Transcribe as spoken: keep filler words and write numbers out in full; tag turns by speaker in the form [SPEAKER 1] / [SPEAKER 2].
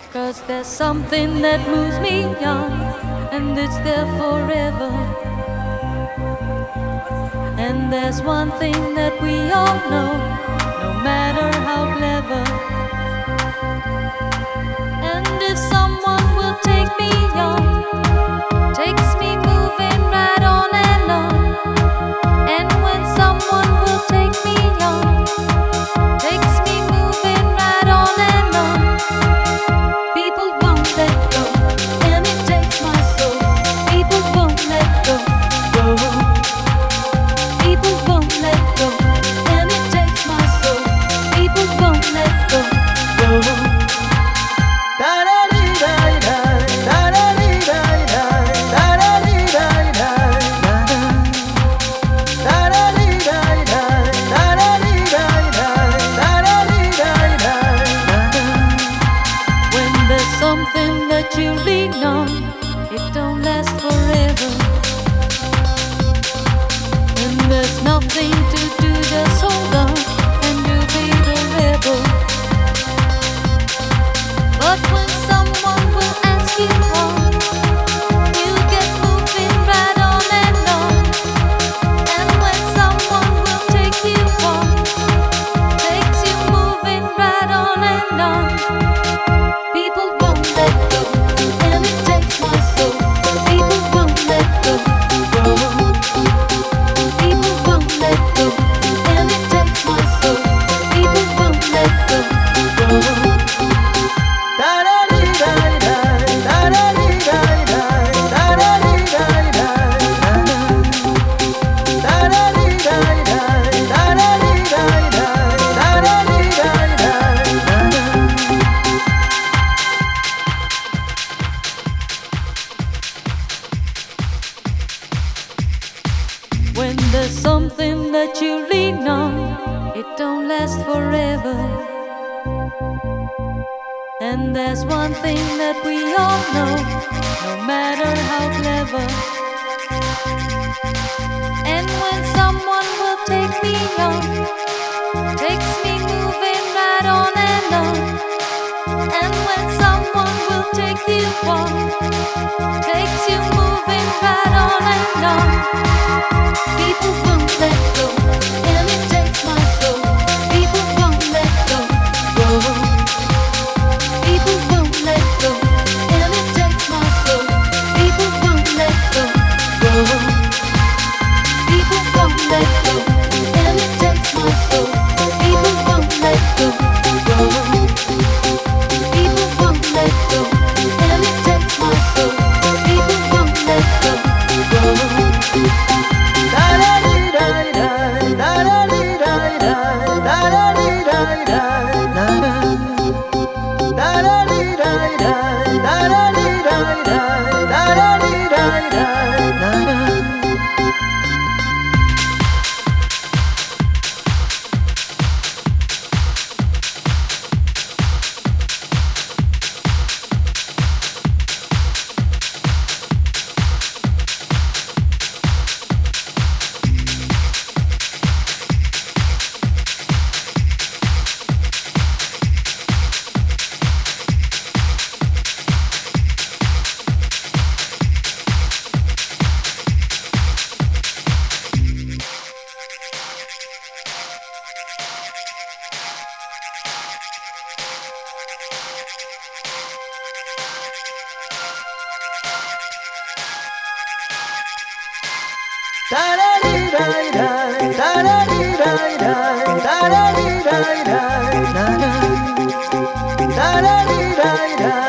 [SPEAKER 1] 'Cause there's something that moves me on, and it's there forever. And there's one thing that we all know, no matter how clever. And if someone will take me on, takes me moving right on and on. And when someone will take me on, takes me moving right on and on. People won't let go, and it takes my soul. People won't let go, go. People won't let go, and it takes my soul. People won't let go, go. Something that you lean on, it don't last forever. And there's nothing to do, just hold on, and you'll be the rebel. But when someone will ask you on, you get moving right on and on. And when someone will take you on, takes you moving right on and on. People won't let go, and it takes my soul. People won't let go, go. People won't let go, and it takes my soul. People won't let go, go. When there's something that you lean on, it don't last forever. And there's one thing that we all know, no matter how clever. And when someone will take me on, takes me moving right on and on. And when someone will take you on, takes you moving right on and on. People won't let go, and it takes my soul. People won't let go, go. People won't let go, and it takes my soul. People won't let go, go. People won't let go, and it takes my soul. People won't let go, go. People won't let go, and it takes my soul. People won't let go, go. Da da dee da da, da da dee da da, da da dee da da, da da, da da dee da da.